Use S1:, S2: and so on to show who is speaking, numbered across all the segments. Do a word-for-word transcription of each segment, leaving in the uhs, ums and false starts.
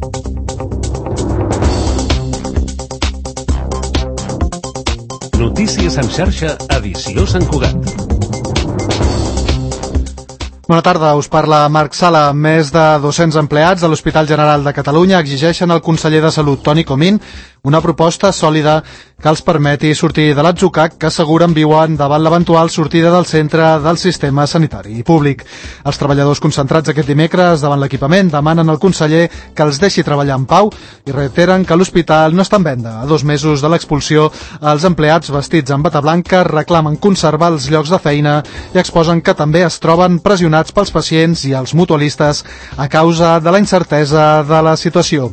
S1: Notícies en xarxa, edició Sant Cugat.
S2: Bona tarda, us parla Marc Sala. Més de dos-cents empleats de l'Hospital General de Catalunya exigeixen al conseller de Salut, Toni Comín, una proposta sòlida que els permeti sortir de l'atzucac que asseguren viuen davant l'eventual sortida del centre del sistema sanitari públic. Els treballadors concentrats aquest dimecres davant l'equipament demanen al conseller que els deixi treballar en pau i reiteren que l'hospital no està en venda. A dos mesos de l'expulsió, els empleats vestits en bata blanca reclamen conservar els llocs de feina i exposen que també es troben pressionats pels pacients i els mutualistes a causa de la incertesa de la situació.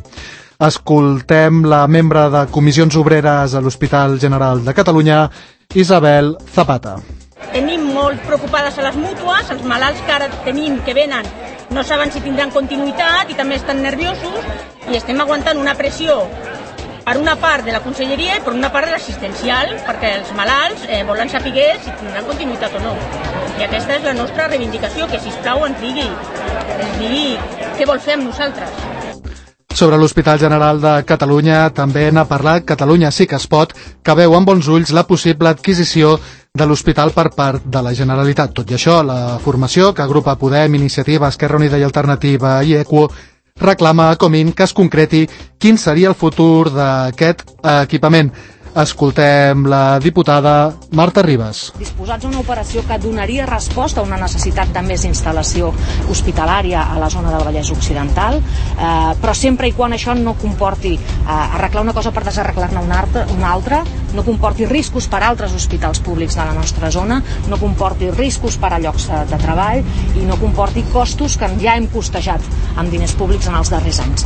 S2: Escoltem la membre de Comissions Obreres a l'Hospital General de Catalunya, Isabel Zapata.
S3: Tenim molt preocupades a les mútues, els malalts que ara tenim que venen no saben si tindran continuïtat i també estan nerviosos i estem aguantant una pressió per una part de la conselleria i per una part de l'assistencial, perquè els malalts eh, volen saber si tindran continuïtat o no. I aquesta és la nostra reivindicació, que sisplau ens digui, ens digui què vol fer amb nosaltres.
S2: Sobre l'Hospital General de Catalunya també n'ha parlat Catalunya Sí que es pot, que veu amb bons ulls la possible adquisició de l'hospital per part de la Generalitat. Tot i això, la formació que agrupa Podem, Iniciativa, Esquerra Unida i Alternativa i ECUO reclama a Comín que es concreti quin seria el futur d'aquest equipament. Escoltem la diputada Marta Ribas.
S4: Disposats a una operació que donaria resposta a una necessitat de més instal·lació hospitalària a la zona del Vallès Occidental, eh, però sempre i quan això no comporti eh, arreglar una cosa per desarreglar-ne una, una altra, no comporti riscos per a altres hospitals públics de la nostra zona, no comporti riscos per a llocs de, de treball i no comporti costos que ja hem costejat amb diners públics en els darrers anys.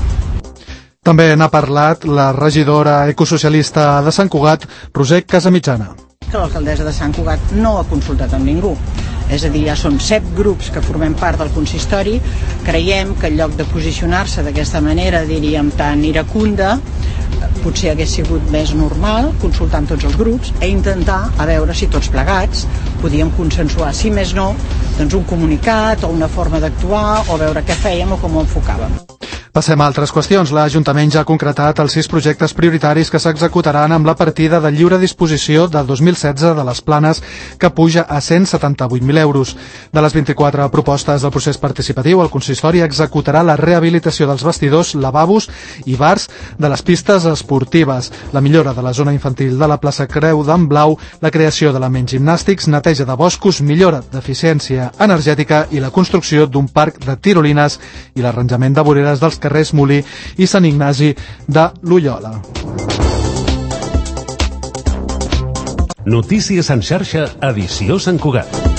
S2: També n'ha parlat la regidora ecosocialista de Sant Cugat, Roser Casamitjana.
S5: Que l'alcaldessa de Sant Cugat no ha consultat amb ningú. És a dir, ja són set grups que formem part del consistori. Creiem que en lloc de posicionar-se d'aquesta manera, diríem, tan iracunda, potser hagués sigut més normal consultar amb tots els grups e intentar a veure si tots plegats podíem consensuar, si més no, doncs un comunicat o una forma d'actuar o veure què fèiem o com ho enfocàvem.
S2: Passem a altres qüestions. L'Ajuntament ja ha concretat els sis projectes prioritaris que s'executaran amb la partida de lliure disposició del dos mil setze de les Planes, que puja a cent setanta-vuit mil euros. De les vint-i-quatre propostes del procés participatiu, el consistori executarà la rehabilitació dels vestidors, lavabos i bars de les pistes esportives, la millora de la zona infantil de la plaça Creu d'en Blau, la creació d'elements gimnàstics, neteja de boscos, millora d'eficiència energètica i la construcció d'un parc de tirolines i l'arranjament de voreres dels carrers Molí i Sant Ignasi de Loyola.
S1: Notícies en xarxa, edició Sant Cugat.